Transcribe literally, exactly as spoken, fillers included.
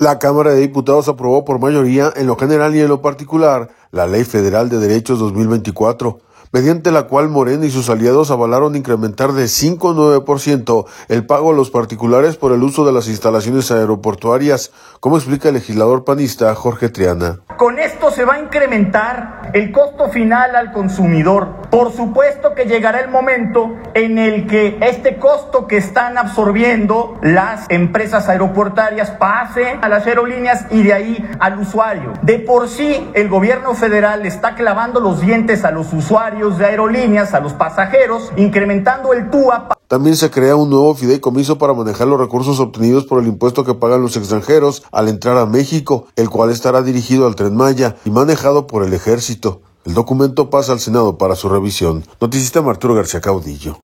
La Cámara de Diputados aprobó por mayoría, en lo general y en lo particular, la Ley Federal de Derechos dos mil veinticuatro, mediante la cual Morena y sus aliados avalaron incrementar de cinco a nueve por ciento el pago a los particulares por el uso de las instalaciones aeroportuarias, como explica el legislador panista Jorge Triana. Con esto se va a incrementar el costo final al consumidor. Por supuesto que llegará el momento en el que este costo que están absorbiendo las empresas aeroportuarias pase a las aerolíneas y de ahí al usuario. De por sí, el gobierno federal está clavando los dientes a los usuarios de aerolíneas, a los pasajeros, incrementando el T U A. También se crea un nuevo fideicomiso para manejar los recursos obtenidos por el impuesto que pagan los extranjeros al entrar a México, el cual estará dirigido al Tren Maya y manejado por el Ejército. El documento pasa al Senado para su revisión. Noticista Arturo García Caudillo.